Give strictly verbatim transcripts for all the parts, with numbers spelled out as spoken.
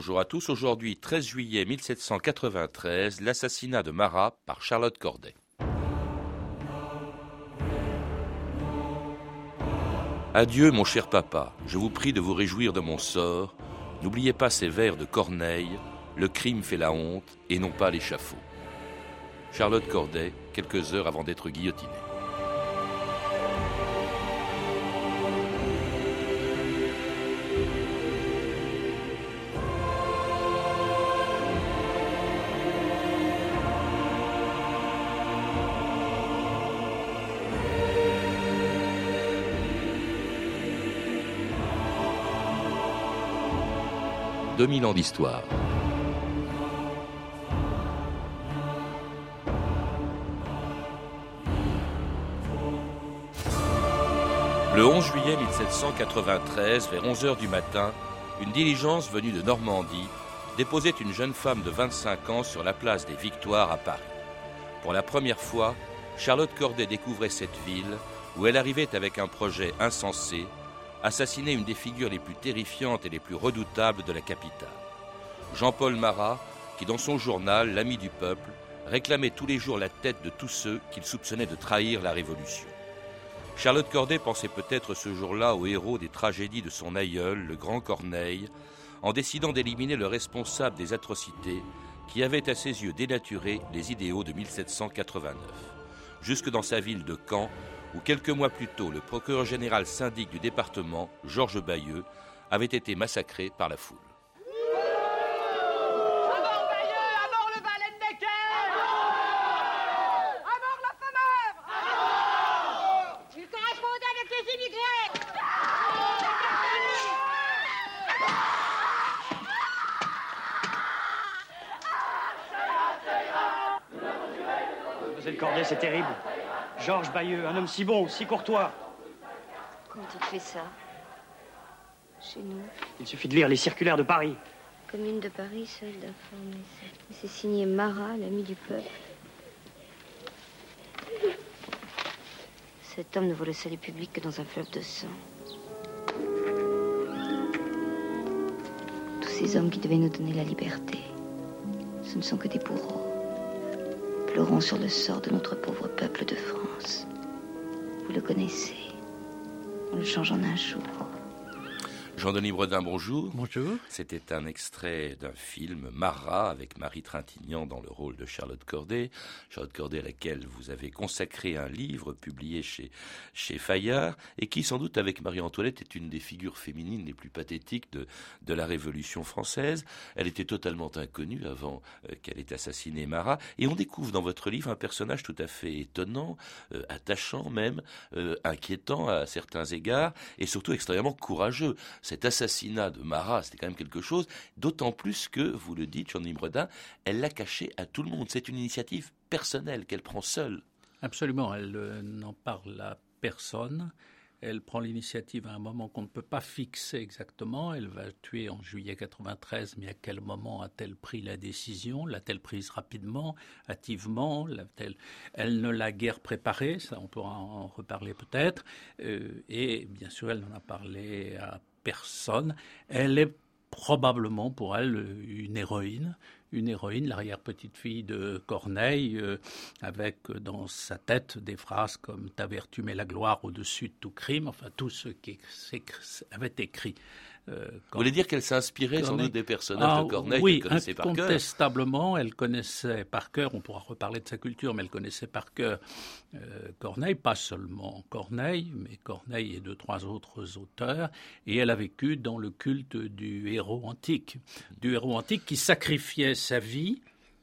Bonjour à tous. Aujourd'hui, treize juillet mille sept cent quatre-vingt-treize, l'assassinat de Marat par Charlotte Corday. Adieu, mon cher papa. Je vous prie de vous réjouir de mon sort. N'oubliez pas ces vers de Corneille. Le crime fait la honte et non pas l'échafaud. Charlotte Corday, quelques heures avant d'être guillotinée. deux mille ans d'histoire. Le onze juillet mille sept cent quatre-vingt-treize, vers onze heures du matin, une diligence venue de Normandie déposait une jeune femme de vingt-cinq ans sur la place des Victoires à Paris. Pour la première fois, Charlotte Corday découvrait cette ville où elle arrivait avec un projet insensé, assassiner une des figures les plus terrifiantes et les plus redoutables de la capitale. Jean-Paul Marat, qui dans son journal, L'Ami du peuple, réclamait tous les jours la tête de tous ceux qu'il soupçonnait de trahir la Révolution. Charlotte Corday pensait peut-être ce jour-là au héros des tragédies de son aïeul, le grand Corneille, en décidant d'éliminer le responsable des atrocités qui avait à ses yeux dénaturé les idéaux de mille sept cent quatre-vingt-neuf. Jusque dans sa ville de Caen, où quelques mois plus tôt, le procureur général syndic du département, Georges Bayeux, avait été massacré par la foule. À mort Bayeux, à mort le Wallendecker! À mort la Fameur! À mort! Il correspondait avec les immigrés! Mademoiselle Corday, c'est terrible. Georges Bayeux, un homme si bon, si courtois. Comment tu fais ça? Chez nous? Il suffit de lire les circulaires de Paris. Commune de Paris, seule d'informer. C'est signé Marat, l'ami du peuple. Cet homme ne vaut le salut public que dans un fleuve de sang. Tous ces hommes qui devaient nous donner la liberté, ce ne sont que des bourreaux. Pleurons sur le sort de notre pauvre peuple de France. Vous le connaissez. On le change en un jour. Jean-Denis Bredin, bonjour. Bonjour. C'était un extrait d'un film, Marat, avec Marie Trintignant dans le rôle de Charlotte Corday. Charlotte Corday à laquelle vous avez consacré un livre publié chez, chez Fayard et qui, sans doute, avec Marie-Antoinette, est une des figures féminines les plus pathétiques de, de la Révolution française. Elle était totalement inconnue avant euh, qu'elle ait assassiné Marat. Et on découvre dans votre livre un personnage tout à fait étonnant, euh, attachant même, euh, inquiétant à certains égards et surtout extrêmement courageux. Cet assassinat de Marat, c'était quand même quelque chose, d'autant plus que, vous le dites, Jean-Denis Bredin, elle l'a caché à tout le monde. C'est une initiative personnelle qu'elle prend seule. Absolument, elle euh, n'en parle à personne. Elle prend l'initiative à un moment qu'on ne peut pas fixer exactement. Elle va tuer en juillet quatre-vingt-treize, mais à quel moment a-t-elle pris la décision? L'a-t-elle prise rapidement, hâtivement? L'a-t-elle... Elle ne l'a guère préparée, ça on pourra en reparler peut-être. Euh, et bien sûr, elle n'en a parlé à personne. Elle est probablement pour elle une héroïne, une héroïne, l'arrière-petite-fille de Corneille, euh, avec dans sa tête des phrases comme « Ta vertu met la gloire au-dessus de tout crime », enfin tout ce qui avait écrit. Euh, Vous voulez dire qu'elle s'inspirait sans doute des personnages ah, de Corneille oui, qu'elle connaissait par cœur? Oui, incontestablement, elle connaissait par cœur, on pourra reparler de sa culture, mais elle connaissait par cœur euh, Corneille, pas seulement Corneille, mais Corneille et deux, trois autres auteurs, et elle a vécu dans le culte du héros antique, du héros antique qui sacrifiait sa vie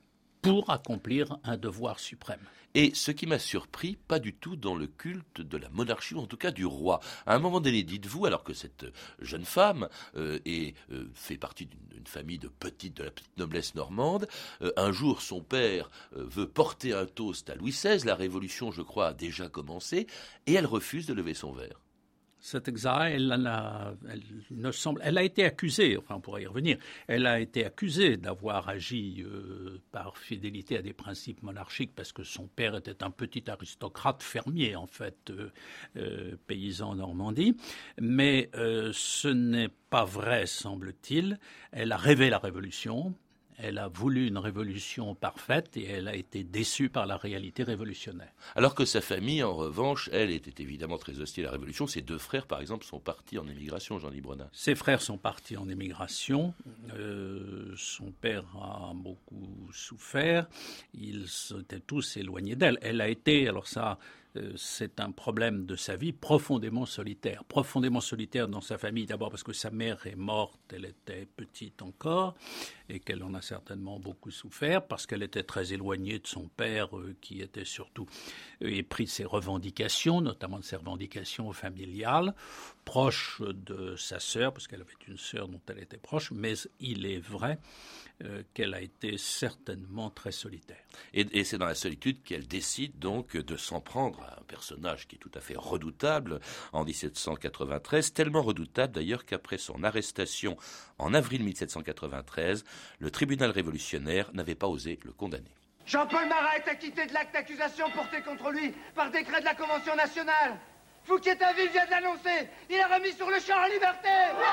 pour accomplir un devoir suprême. Et ce qui m'a surpris, pas du tout dans le culte de la monarchie, ou en tout cas du roi. À un moment donné, dites-vous, alors que cette jeune femme euh, est, euh, fait partie d'une, d'une famille de petite, de la petite noblesse normande, euh, un jour son père euh, veut porter un toast à Louis seize, la Révolution, je crois, a déjà commencé, et elle refuse de lever son verre. Cet exarch, elle, elle, a, elle, ne semble, elle a été accusée, enfin on pourrait y revenir, elle a été accusée d'avoir agi euh, par fidélité à des principes monarchiques parce que son père était un petit aristocrate fermier, en fait, euh, euh, paysan en Normandie. Mais euh, ce n'est pas vrai, semble-t-il. Elle a rêvé la révolution. Elle a voulu une révolution parfaite et elle a été déçue par la réalité révolutionnaire. Alors que sa famille, en revanche, elle était évidemment très hostile à la révolution. Ses deux frères, par exemple, sont partis en émigration, Jean Librona. Ses frères sont partis en émigration. Euh, son père a beaucoup souffert. Ils s'étaient tous éloignés d'elle. Elle a été, alors ça... Euh, c'est un problème de sa vie profondément solitaire. Profondément solitaire dans sa famille, d'abord parce que sa mère est morte, elle était petite encore, et qu'elle en a certainement beaucoup souffert, parce qu'elle était très éloignée de son père, euh, qui était surtout euh, épris de ses revendications, notamment de ses revendications familiales, proche de sa sœur, parce qu'elle avait une sœur dont elle était proche, mais il est vrai euh, qu'elle a été certainement très solitaire. Et, et c'est dans la solitude qu'elle décide donc de s'en prendre à un personnage qui est tout à fait redoutable en dix-sept cent quatre-vingt-treize, tellement redoutable d'ailleurs qu'après son arrestation en avril dix-sept cent quatre-vingt-treize, le tribunal révolutionnaire n'avait pas osé le condamner. Jean-Paul Marat est acquitté de l'acte d'accusation porté contre lui par décret de la Convention nationale. Fouquier-Tinville vient de l'annoncer. Il est remis sur le champ en liberté.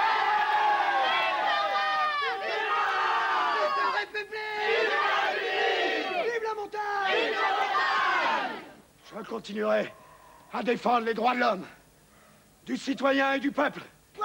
Vive la République! Vive la montagne! Vive la montagne! Je continuerai à défendre les droits de l'homme, du citoyen et du peuple. Ouais!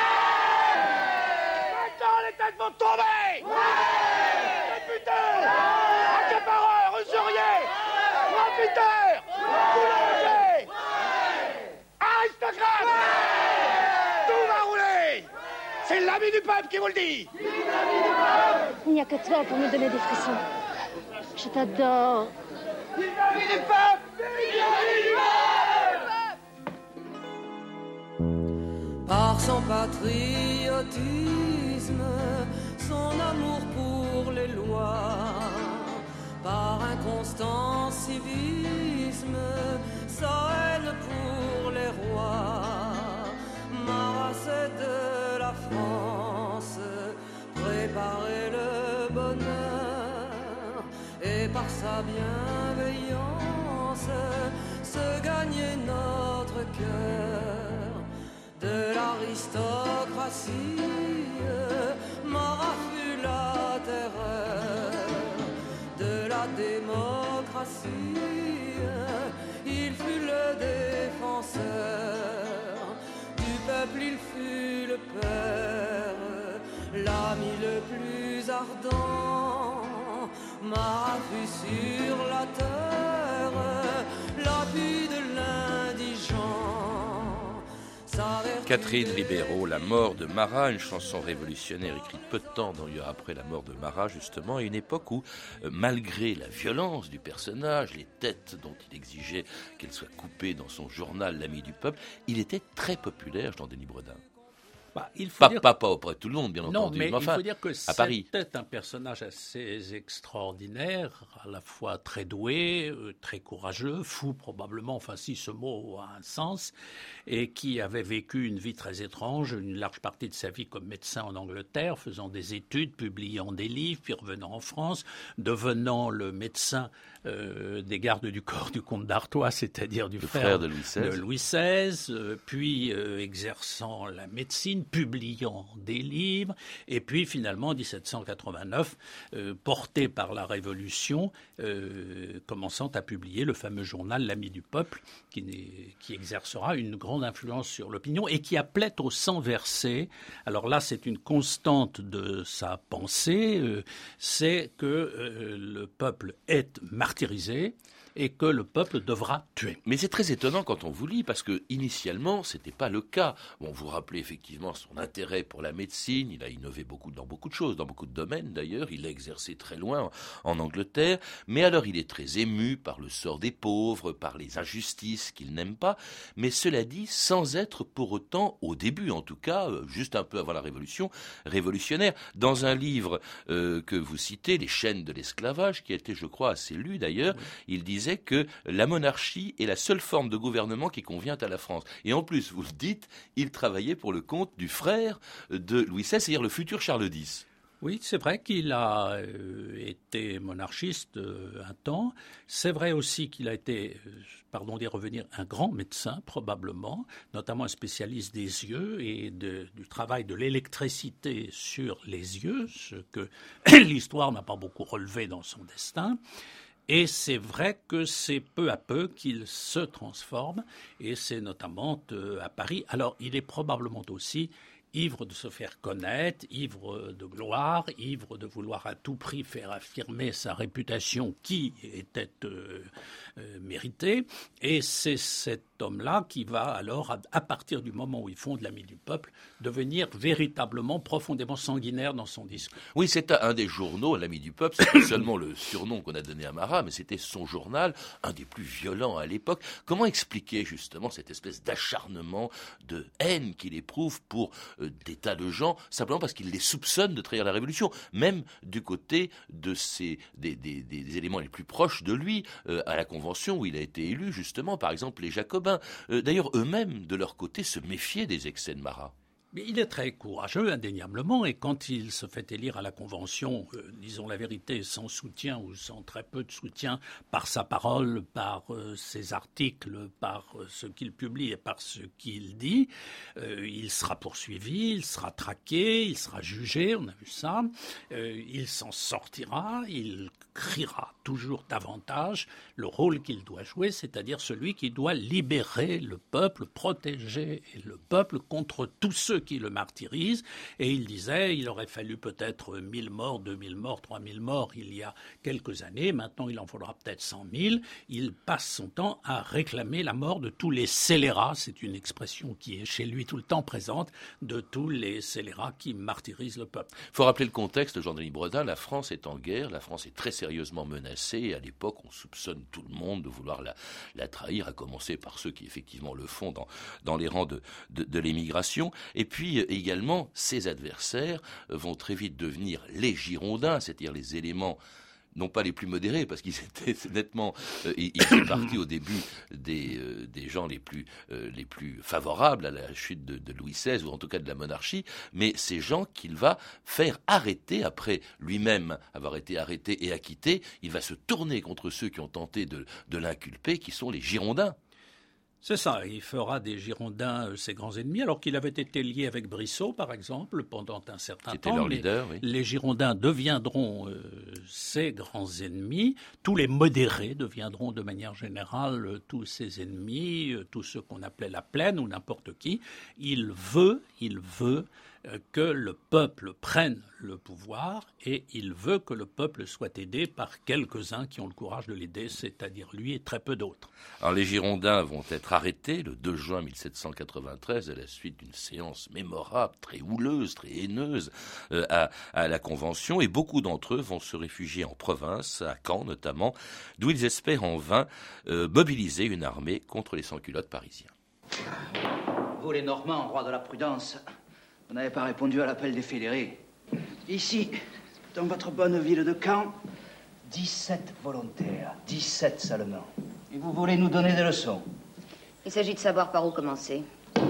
Maintenant, les têtes vont tomber! Ouais! Députés! Ouais! Accapareurs, usuriers! Profiteurs! Boulangers! Aristocrates! Tout va rouler! C'est l'ami du peuple qui vous le dit! Il n'y a que toi pour me donner des frissons. Je t'adore. Vive l'ami du peuple! Vive l'ami du peuple! Par son patriotisme, son amour pour les lois, par un constant civisme, sa haine pour les rois, Marat c'est de la France, préparer le bonheur, et par sa bienveillance, se gagner notre cœur. De l'aristocratie, Marat fut la terreur. De la démocratie, il fut le défenseur. Du peuple, il fut le père, l'ami le plus ardent. Marat fut sur la terre, l'appui de l'indigent. Catherine Ribeiro, La mort de Marat, une chanson révolutionnaire écrite peu de temps d'ailleurs après la mort de Marat justement, à une époque où, euh, malgré la violence du personnage, les têtes dont il exigeait qu'elles soient coupées dans son journal L'Ami du peuple, il était très populaire, Jean-Denis Bredin. Bah, il faut pas, dire... pas, pas auprès de tout le monde, bien non, entendu, mais, mais enfin, il faut dire que à Paris. C'était un personnage assez extraordinaire, à la fois très doué, euh, très courageux, fou probablement, enfin si ce mot a un sens, et qui avait vécu une vie très étrange, une large partie de sa vie comme médecin en Angleterre, faisant des études, publiant des livres, puis revenant en France, devenant le médecin euh, des gardes du corps du comte d'Artois, c'est-à-dire du le frère, frère de Louis seize, de Louis seize euh, puis euh, exerçant la médecine, publiant des livres, et puis finalement en dix-sept cent quatre-vingt-neuf, euh, porté par la Révolution, euh, commençant à publier le fameux journal L'Ami du peuple, qui, qui exercera une grande influence sur l'opinion et qui appelait au sang versé. Alors là, c'est une constante de sa pensée, euh, c'est que euh, le peuple est martyrisé et que le peuple devra tuer. Mais c'est très étonnant quand on vous lit, parce que initialement, c'était pas le cas. Bon, vous rappelez effectivement son intérêt pour la médecine, il a innové beaucoup dans beaucoup de choses, dans beaucoup de domaines d'ailleurs, il a exercé très loin en, en Angleterre, mais alors il est très ému par le sort des pauvres, par les injustices qu'il n'aime pas, mais cela dit, sans être pour autant, au début en tout cas, juste un peu avant la Révolution, révolutionnaire. Dans un livre euh, que vous citez, Les chaînes de l'esclavage, qui a été, je crois, assez lu d'ailleurs, oui. Il disait disait que la monarchie est la seule forme de gouvernement qui convient à la France. Et en plus, vous le dites, il travaillait pour le compte du frère de Louis seize, c'est-à-dire le futur Charles dix. Oui, c'est vrai qu'il a euh, été monarchiste euh, un temps. C'est vrai aussi qu'il a été, euh, pardon d'y revenir, un grand médecin probablement, notamment un spécialiste des yeux et de, du travail de l'électricité sur les yeux, ce que l'histoire n'a pas beaucoup relevé dans son destin. Et c'est vrai que c'est peu à peu qu'il se transforme, et c'est notamment euh, à Paris. Alors, il est probablement aussi ivre de se faire connaître, ivre de gloire, ivre de vouloir à tout prix faire affirmer sa réputation qui était euh, euh, méritée. Et c'est cet homme-là qui va alors, à, à partir du moment où il fonde l'Ami du Peuple, devenir véritablement profondément sanguinaire dans son discours. Oui, c'est un des journaux, l'Ami du Peuple, c'est seulement le surnom qu'on a donné à Marat, mais c'était son journal, un des plus violents à l'époque. Comment expliquer justement cette espèce d'acharnement, de haine qu'il éprouve pour euh, des tas de gens, simplement parce qu'il les soupçonne de trahir la Révolution, même du côté de ces, des, des, des éléments les plus proches de lui, euh, à la Convention où il a été élu, justement, par exemple les Jacobins. Euh, d'ailleurs, eux-mêmes, de leur côté, se méfiaient des excès de Marat. Mais il est très courageux, indéniablement, et quand il se fait élire à la Convention, euh, disons la vérité, sans soutien ou sans très peu de soutien, par sa parole, par euh, ses articles, par euh, ce qu'il publie et par ce qu'il dit, euh, il sera poursuivi, il sera traqué, il sera jugé, on a vu ça, euh, il s'en sortira, il criera toujours davantage le rôle qu'il doit jouer, c'est-à-dire celui qui doit libérer le peuple, protéger le peuple contre tous ceux qui le martyrisent. Et il disait, il aurait fallu peut-être mille morts, deux mille morts, trois mille morts il y a quelques années. Maintenant, il en faudra peut-être cent mille. Il passe son temps à réclamer la mort de tous les scélérats. C'est une expression qui est chez lui tout le temps présente, de tous les scélérats qui martyrisent le peuple. Il faut rappeler le contexte, Jean-Denis Bredin. La France est en guerre. La France est très sérieusement menacée. Et à l'époque, on soupçonne tout le monde de vouloir la, la trahir, à commencer par ceux qui effectivement le font dans, dans les rangs de, de, de l'émigration. Et puis également, ses adversaires vont très vite devenir les Girondins, c'est-à-dire les éléments non pas les plus modérés, parce qu'ils étaient nettement, euh, ils, ils font partie au début des, euh, des gens les plus, euh, les plus favorables à la chute de, de Louis seize, ou en tout cas de la monarchie, mais ces gens qu'il va faire arrêter, après lui-même avoir été arrêté et acquitté, il va se tourner contre ceux qui ont tenté de, de l'inculper, qui sont les Girondins. C'est ça, il fera des Girondins euh, ses grands ennemis, alors qu'il avait été lié avec Brissot, par exemple, pendant un certain C'était temps. leur leader, oui. Les Girondins deviendront euh, ses grands ennemis, tous les modérés deviendront de manière générale euh, tous ses ennemis, euh, tous ceux qu'on appelait la plaine ou n'importe qui. Il veut, il veut euh, que le peuple prenne le pouvoir et il veut que le peuple soit aidé par quelques-uns qui ont le courage de l'aider, c'est-à-dire lui et très peu d'autres. Alors les Girondins vont être arrêtés le deux juin mille sept cent quatre-vingt-treize à la suite d'une séance mémorable, très houleuse, très haineuse euh, à, à la Convention, et beaucoup d'entre eux vont se réfugier en province, à Caen notamment, d'où ils espèrent en vain euh, mobiliser une armée contre les sans-culottes parisiens. Vous les Normands, rois de la prudence, vous n'avez pas répondu à l'appel des fédérés. Ici, dans votre bonne ville de Caen, dix-sept volontaires, dix-sept seulement. Et vous voulez nous donner des leçons? Il s'agit de savoir par où commencer.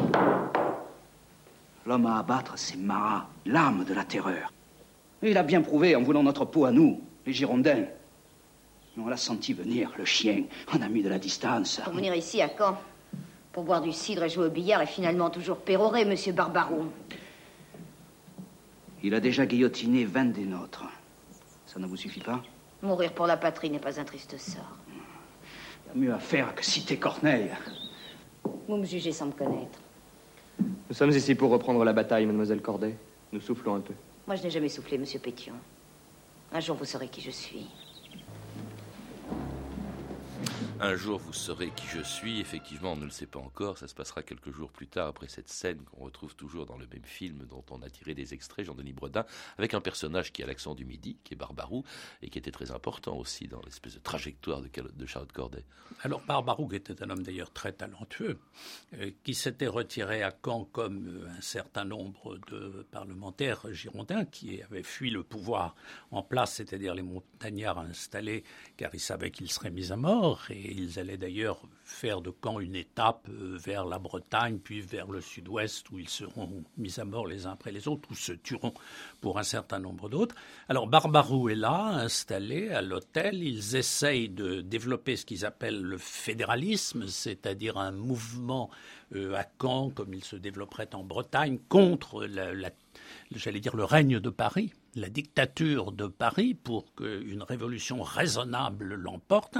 L'homme à abattre, c'est Marat, l'âme de la terreur. Et il a bien prouvé en voulant notre peau à nous, les Girondins. On l'a senti venir, le chien, on a mis de la distance. Pour venir ici, à Caen, pour boire du cidre et jouer au billard et finalement toujours pérorer, monsieur Barbaroux. Il a déjà guillotiné vingt des nôtres. Ça ne vous suffit pas? Mourir pour la patrie n'est pas un triste sort. Il y a mieux à faire que citer Corneille. Vous me jugez sans me connaître. Nous sommes ici pour reprendre la bataille, mademoiselle Corday. Nous soufflons un peu. Moi, je n'ai jamais soufflé, monsieur Pétion. Un jour, vous saurez qui je suis. Un jour, vous saurez qui je suis. Effectivement, on ne le sait pas encore. Ça se passera quelques jours plus tard, après cette scène qu'on retrouve toujours dans le même film dont on a tiré des extraits, Jean-Denis Bredin, avec un personnage qui a l'accent du Midi, qui est Barbaroux, et qui était très important aussi dans l'espèce de trajectoire de, de Charlotte Corday. Alors, Barbaroux était un homme d'ailleurs très talentueux, euh, qui s'était retiré à Caen comme euh, un certain nombre de parlementaires girondins qui avaient fui le pouvoir en place, c'est-à-dire les montagnards installés, car ils savaient qu'ils seraient mis à mort, et ils allaient d'ailleurs faire de Caen une étape vers la Bretagne, puis vers le sud-ouest, où ils seront mis à mort les uns après les autres, ou se tueront pour un certain nombre d'autres. Alors Barbaroux est là, installé à l'hôtel. Ils essayent de développer ce qu'ils appellent le fédéralisme, c'est-à-dire un mouvement euh, à Caen, comme il se développerait en Bretagne, contre la, la, j'allais dire le règne de Paris, la dictature de Paris, pour qu'une révolution raisonnable l'emporte.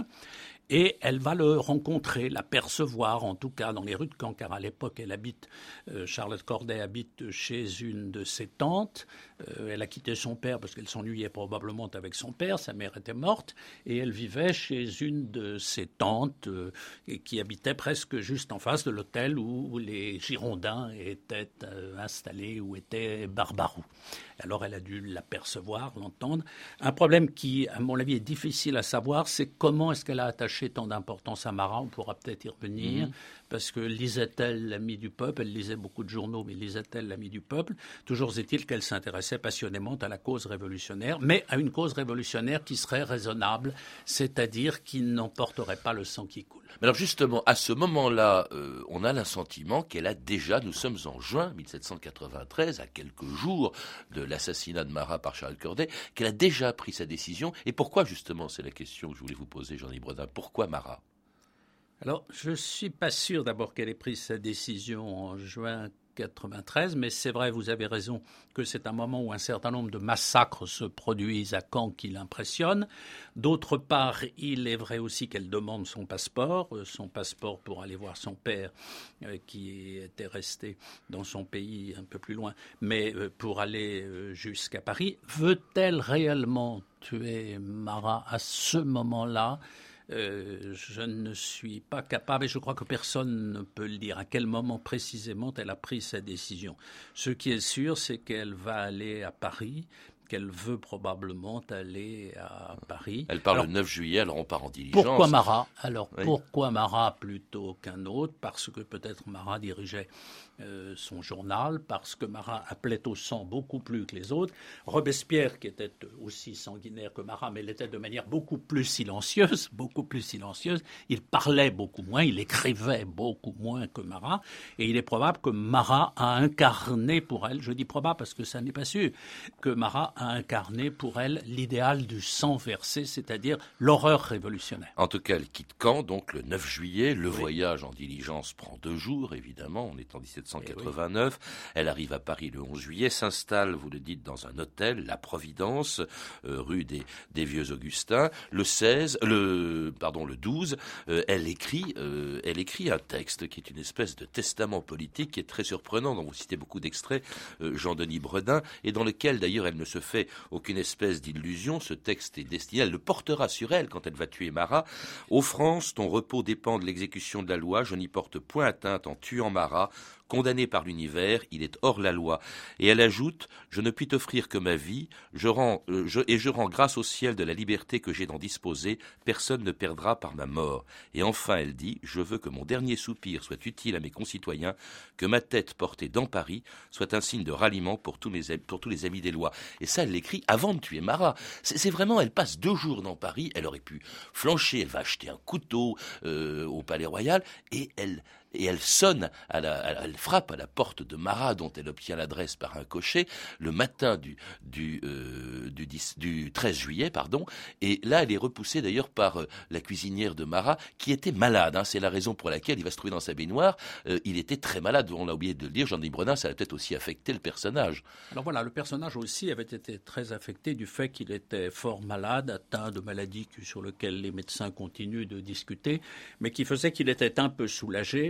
Et elle va le rencontrer, l'apercevoir, en tout cas dans les rues de Caen, car à l'époque, elle habite, euh, Charlotte Corday habite chez une de ses tantes. Euh, elle a quitté son père parce qu'elle s'ennuyait probablement avec son père, sa mère était morte, et elle vivait chez une de ses tantes euh, et qui habitait presque juste en face de l'hôtel où, où les Girondins étaient euh, installés, où était Barbaroux. Alors elle a dû l'apercevoir, l'entendre. Un problème qui, à mon avis, est difficile à savoir, c'est comment est-ce qu'elle a attaché tant d'importance à Marat. On pourra peut-être y revenir, mmh. parce que lisait-elle l'Ami du peuple? Elle lisait beaucoup de journaux, mais lisait-elle l'Ami du peuple? Toujours est-il qu'elle s'intéressait passionnément à la cause révolutionnaire, mais à une cause révolutionnaire qui serait raisonnable, c'est-à-dire qui n'emporterait pas le sang qui coule. Mais alors justement, à ce moment-là, euh, on a l'assentiment qu'elle a déjà, nous sommes en juin mille sept cent quatre-vingt-treize, à quelques jours de l'assassinat de Marat par Charles Corday, qu'elle a déjà pris sa décision. Et pourquoi justement, c'est la question que je voulais vous poser, Jean-Yves Bredin, pourquoi Marat? Alors, je ne suis pas sûr d'abord qu'elle ait pris sa décision en juin quatre-vingt-treize, mais c'est vrai, vous avez raison, que c'est un moment où un certain nombre de massacres se produisent à Caen qui l'impressionnent. D'autre part, il est vrai aussi qu'elle demande son passeport, son passeport pour aller voir son père euh, qui était resté dans son pays un peu plus loin, mais euh, pour aller euh, jusqu'à Paris. Veut-elle réellement tuer Marat à ce moment-là ? Euh, je ne suis pas capable, et je crois que personne ne peut le dire, à quel moment précisément elle a pris sa décision. Ce qui est sûr, c'est qu'elle va aller à Paris, qu'elle veut probablement aller à Paris. Elle part alors, le neuf juillet, alors on part en diligence. Pourquoi Marat? Alors oui. pourquoi Marat plutôt qu'un autre? Parce que peut-être Marat dirigeait euh, son journal, parce que Marat appelait au sang beaucoup plus que les autres. Robespierre, qui était aussi sanguinaire que Marat, mais l'était de manière beaucoup plus silencieuse, beaucoup plus silencieuse. Il parlait beaucoup moins, il écrivait beaucoup moins que Marat, et il est probable que Marat a incarné pour elle, je dis probable parce que ça n'est pas sûr, que Marat a incarné pour elle l'idéal du sang versé, c'est-à-dire l'horreur révolutionnaire. En tout cas, elle quitte Caen, donc le neuf juillet. Le oui. voyage en diligence prend deux jours, évidemment. On est en dix-sept cent quatre-vingt-neuf. Oui. Elle arrive à Paris le onze juillet, s'installe, vous le dites, dans un hôtel, La Providence, euh, rue des, des Vieux Augustins. Le seize, le, pardon, le douze, euh, elle écrit, euh, elle écrit un texte qui est une espèce de testament politique qui est très surprenant, dont vous citez beaucoup d'extraits, euh, Jean-Denis Bredin, et dans lequel, d'ailleurs, elle ne se fait aucune espèce d'illusion. Ce texte est destiné, elle le portera sur elle quand elle va tuer Marat. Ô France, ton repos dépend de l'exécution de la loi, je n'y porte point atteinte en tuant Marat. Condamné par l'univers, il est hors la loi. Et elle ajoute, je ne puis t'offrir que ma vie, je rends, euh, je, et je rends grâce au ciel de la liberté que j'ai d'en disposer, personne ne perdra par ma mort. Et enfin, elle dit, je veux que mon dernier soupir soit utile à mes concitoyens, que ma tête portée dans Paris soit un signe de ralliement pour tous les, pour tous les amis des lois. Et ça, elle l'écrit avant de tuer Marat. C'est, c'est vraiment, elle passe deux jours dans Paris, elle aurait pu flancher, elle va acheter un couteau euh, au Palais Royal, et elle... Et elle sonne, à la, à la, elle frappe à la porte de Marat, dont elle obtient l'adresse par un cocher, le matin du, du, euh, du, dix, du treize juillet. Pardon. Et là, elle est repoussée d'ailleurs par euh, la cuisinière de Marat, qui était malade. Hein, c'est la raison pour laquelle il va se trouver dans sa baignoire. Euh, il était très malade, on l'a oublié de le dire. Jean-Denis Bredin, ça a peut-être aussi affecté le personnage. Alors voilà, le personnage aussi avait été très affecté du fait qu'il était fort malade, atteint de maladies sur lesquelles les médecins continuent de discuter, mais qui faisait qu'il était un peu soulagé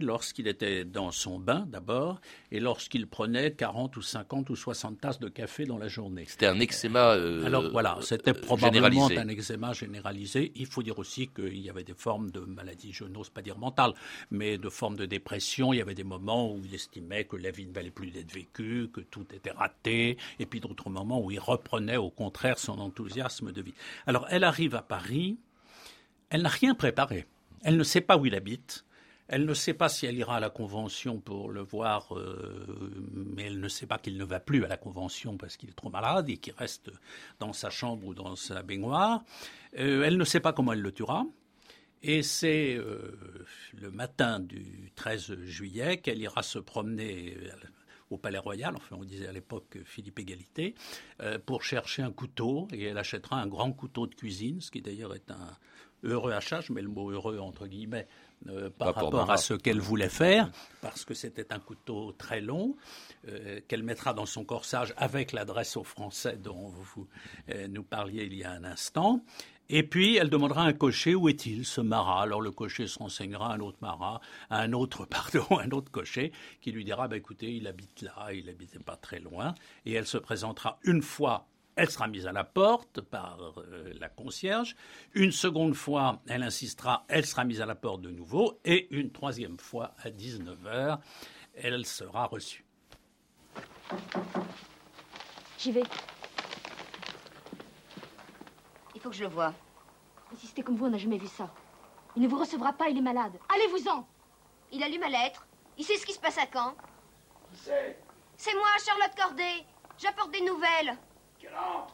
lorsqu'il était dans son bain d'abord et lorsqu'il prenait quarante ou cinquante ou soixante tasses de café dans la journée. C'était un eczéma euh, Alors voilà, c'était probablement généralisé. un eczéma généralisé. Il faut dire aussi qu'il y avait des formes de maladies, je n'ose pas dire mentales, mais de formes de dépression. Il y avait des moments où il estimait que la vie ne valait plus d'être vécue, que tout était raté, et puis d'autres moments où il reprenait au contraire son enthousiasme de vie. Alors elle arrive à Paris, elle n'a rien préparé. Elle ne sait pas où il habite. Elle ne sait pas si elle ira à la Convention pour le voir, euh, mais elle ne sait pas qu'il ne va plus à la Convention parce qu'il est trop malade et qu'il reste dans sa chambre ou dans sa baignoire. Euh, elle ne sait pas comment elle le tuera. Et c'est euh, le matin du treize juillet qu'elle ira se promener au Palais Royal, enfin on disait à l'époque Philippe Égalité, euh, pour chercher un couteau. Et elle achètera un grand couteau de cuisine, ce qui d'ailleurs est un heureux achat, je mets le mot heureux entre guillemets, euh, par Pas rapport à ce qu'elle voulait faire, parce que c'était un couteau très long, euh, qu'elle mettra dans son corsage avec l'adresse aux Français dont vous euh, nous parliez il y a un instant. Et puis, elle demandera à un cocher où est-il, ce Marat. Alors, le cocher se renseignera à un autre Marat, à un autre, pardon, un autre cocher, qui lui dira, bah, écoutez, il habite là, il habitait pas très loin. Et elle se présentera une fois. Elle sera mise à la porte par euh, la concierge. Une seconde fois, elle insistera, elle sera mise à la porte de nouveau. Et une troisième fois, à dix-neuf heures, elle sera reçue. J'y vais. Il faut que je le voie. Insistez comme vous, on n'a jamais vu ça. Il ne vous recevra pas, il est malade. Allez-vous-en. Il a lu ma lettre. Il sait ce qui se passe à Caen. Qui c'est? C'est moi, Charlotte Corday. J'apporte des nouvelles. Quel an?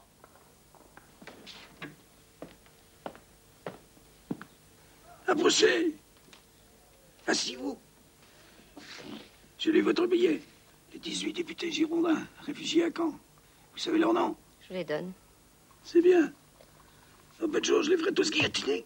Approchez. Asseyez-vous. J'ai lu votre billet. Les dix-huit députés girondins, réfugiés à Caen. Vous savez leur nom? Je les donne. C'est bien. En peu de choses, je les ferai tous guillotiner.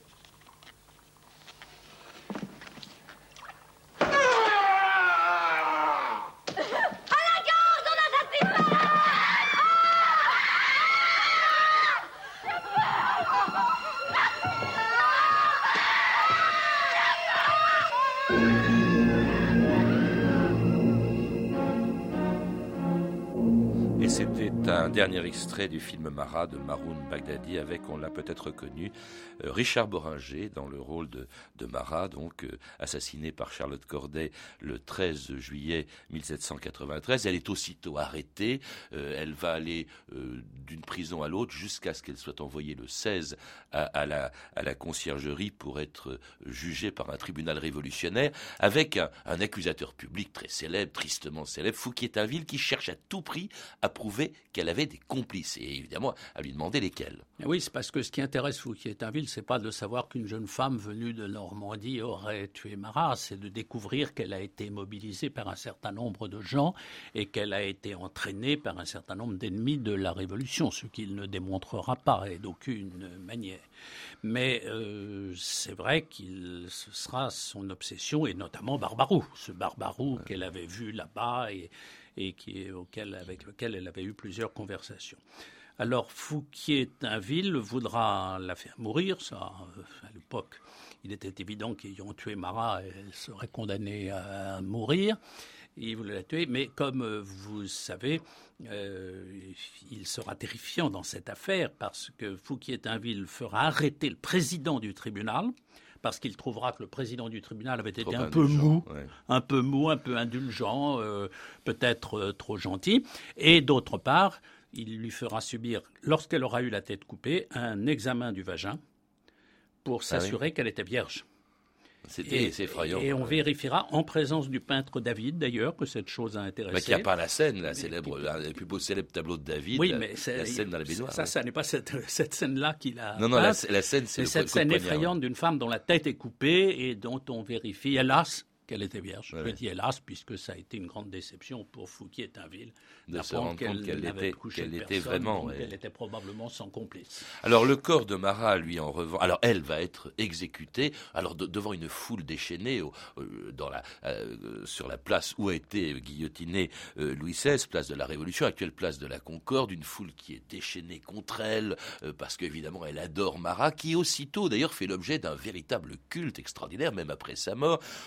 Et c'était un dernier extrait du film Marat de Maroun Baghdadi avec, on l'a peut-être reconnu, euh, Richard Boringer dans le rôle de, de Marat, donc euh, assassiné par Charlotte Corday le treize juillet mille sept cent quatre-vingt-treize. Elle est aussitôt arrêtée, euh, elle va aller euh, d'une prison à l'autre jusqu'à ce qu'elle soit envoyée le seize à, à, la, à la conciergerie pour être jugée par un tribunal révolutionnaire avec un, un accusateur public très célèbre, tristement célèbre, Fouquier-Tinville, qui cherche à tout prix à prouver qu'elle avait des complices et évidemment à lui demander lesquels. Oui, c'est parce que ce qui intéresse Fouquier-Tinville, c'est pas de savoir qu'une jeune femme venue de Normandie aurait tué Marat, c'est de découvrir qu'elle a été mobilisée par un certain nombre de gens et qu'elle a été entraînée par un certain nombre d'ennemis de la Révolution, ce qu'il ne démontrera pas et d'aucune manière. Mais euh, c'est vrai qu'il ce sera son obsession, et notamment Barbaroux, ce Barbaroux ouais. qu'elle avait vu là-bas et et qui, auquel, avec lequel elle avait eu plusieurs conversations. Alors Fouquier-Tinville voudra la faire mourir, ça, à l'époque, il était évident qu'ayant tué Marat, elle serait condamnée à mourir. Il voulait la tuer, mais comme vous savez, euh, il sera terrifiant dans cette affaire parce que Fouquier-Tinville fera arrêter le président du tribunal, parce qu'il trouvera que le président du tribunal avait trop été un peu mou, ouais. un peu mou, un peu indulgent, euh, peut-être euh, trop gentil. Et d'autre part, il lui fera subir, lorsqu'elle aura eu la tête coupée, un examen du vagin pour s'assurer ah oui. qu'elle était vierge. C'était c'est effrayant. Et on ouais. vérifiera en présence du peintre David, d'ailleurs, que cette chose a intéressé. Mais qu'il n'y a pas la scène, la célèbre, un des plus beaux célèbres tableaux de David, oui, la, mais la scène dans la baignoire. Ça, ouais. ça n'est pas cette, cette scène-là qu'il a. Non, non, la, la scène, c'est, c'est le cette scène effrayante d'une femme dont la tête est coupée et dont on vérifie, hélas, qu'elle était vierge. Ouais, Je ouais. dis hélas, puisque ça a été une grande déception pour Fouquier-Tinville de se rendre compte qu'elle, qu'elle était, qu'elle était vraiment, ouais. qu'elle était probablement son complice. Alors le corps de Marat, lui, en revanche, alors elle va être exécutée, alors de, devant une foule déchaînée au, euh, dans la, euh, sur la place où a été guillotiné euh, Louis seize, place de la Révolution, actuelle place de la Concorde, une foule qui est déchaînée contre elle euh, parce qu'évidemment elle adore Marat, qui aussitôt d'ailleurs fait l'objet d'un véritable culte extraordinaire, même après sa mort. Son corps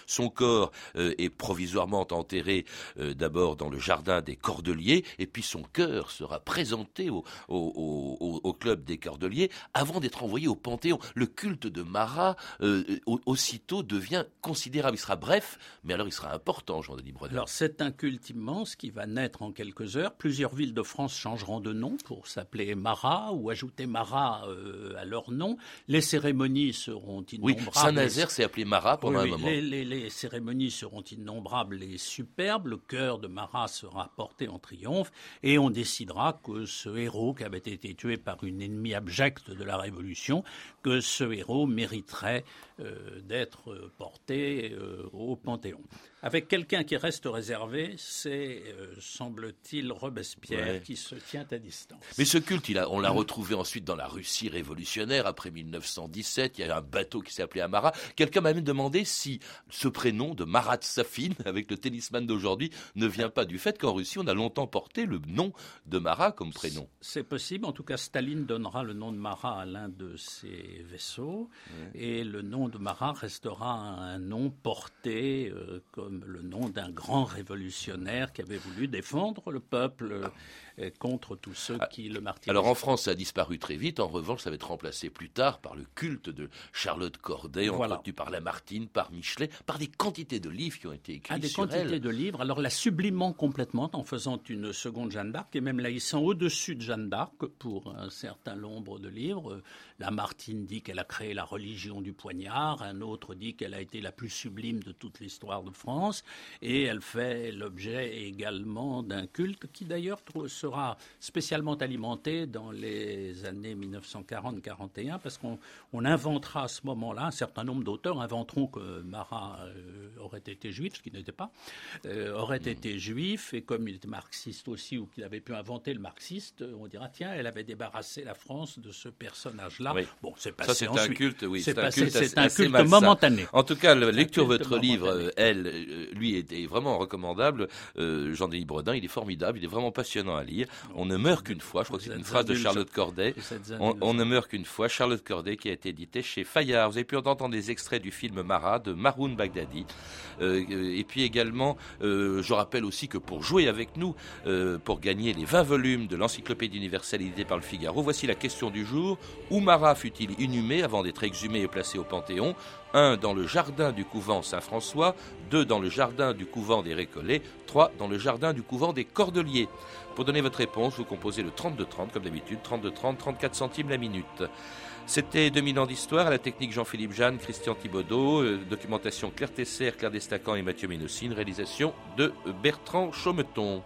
corps euh, est provisoirement enterré euh, d'abord dans le jardin des Cordeliers, et puis son cœur sera présenté au, au, au, au club des Cordeliers avant d'être envoyé au Panthéon. Le culte de Marat euh, aussitôt devient considérable. Il sera bref, mais alors il sera important, Jean-Denis Bredin. Alors c'est un culte immense qui va naître en quelques heures. Plusieurs villes de France changeront de nom pour s'appeler Marat ou ajouter Marat euh, à leur nom. Les cérémonies seront innombrables. Oui, Saint-Nazaire s'est appelé Marat pendant oui, un oui, moment. Les, les, les cérémonies seront innombrables et superbes. Le cœur de Marat sera porté en triomphe et on décidera que ce héros qui avait été tué par une ennemie abjecte de la Révolution, que ce héros mériterait euh, d'être porté euh, au Panthéon. Avec quelqu'un qui reste réservé, c'est, euh, semble-t-il, Robespierre ouais. qui se tient à distance. Mais ce culte, il a, on l'a retrouvé ensuite dans la Russie révolutionnaire, après mille neuf cent dix-sept. Il y a un bateau qui s'est appelé Marat. Quelqu'un m'a même demandé si ce prénom de Marat Safin, avec le tennisman d'aujourd'hui, ne vient pas du fait qu'en Russie, on a longtemps porté le nom de Marat comme prénom. C'est possible. En tout cas, Staline donnera le nom de Marat à l'un de ses vaisseaux. Ouais. Et le nom de Marat restera un nom porté euh, comme le nom d'un grand révolutionnaire qui avait voulu défendre le peuple euh, contre tous ceux qui le martyrisaient. Alors en France, ça a disparu très vite. En revanche, ça va être remplacé plus tard par le culte de Charlotte Corday, voilà. entretenu par Lamartine, par Michelet, par des quantités de livres qui ont été écrits ah, des sur quantités elle. de livres. Alors la sublimant complètement en faisant une seconde Jeanne d'Arc et même la hissant au-dessus de Jeanne d'Arc pour un certain nombre de livres. Lamartine dit qu'elle a créé la religion du poignard. Un autre dit qu'elle a été la plus sublime de toute l'histoire de France. Et elle fait l'objet également d'un culte qui d'ailleurs sera spécialement alimenté dans les années mille neuf cent quarante quarante et un parce qu'on on inventera à ce moment-là, un certain nombre d'auteurs inventeront que Marat euh, aurait été juif, ce qui n'était pas, euh, aurait mmh. été juif et comme il était marxiste aussi ou qu'il avait pu inventer le marxiste, on dira tiens, elle avait débarrassé la France de ce personnage-là. Oui. Bon, c'est passé Ça, c'est ensuite. un culte, oui. C'est, c'est passé, un culte, c'est assez, un assez culte malsain. momentané. En tout cas, la lecture de votre momentané. livre, elle, lui, était vraiment recommandable. Euh, Jean-Denis Bredin, il est formidable, il est vraiment passionnant à lire. On ne meurt qu'une fois, je crois que c'est une phrase de Charlotte Corday. On, on ne meurt qu'une fois, Charlotte Corday, qui a été édité chez Fayard. Vous avez pu entendre des extraits du film Marat de Maroun Baghdadi. Euh, et puis également, euh, je rappelle aussi que pour jouer avec nous, euh, pour gagner les vingt volumes de l'Encyclopédie universelle éditée par le Figaro, voici la question du jour. Où Marat fut-il inhumé avant d'être exhumé et placé au Panthéon ? un. Dans le jardin du couvent Saint-François. deux. Dans le jardin du couvent des Récollets. trois. Dans le jardin du couvent des Cordeliers. Pour donner votre réponse, vous composez le trente-deux trente, comme d'habitude, trente-deux trente, trente-quatre centimes la minute. C'était deux mille ans d'histoire, à la technique Jean-Philippe Jeanne, Christian Thibaudeau, euh, documentation Claire Tesser, Claire Destacan et Mathieu Ménocine, réalisation de Bertrand Chaumeton.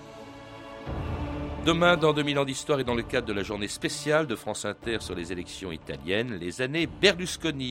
Demain, dans deux mille ans d'histoire et dans le cadre de la journée spéciale de France Inter sur les élections italiennes, les années Berlusconi.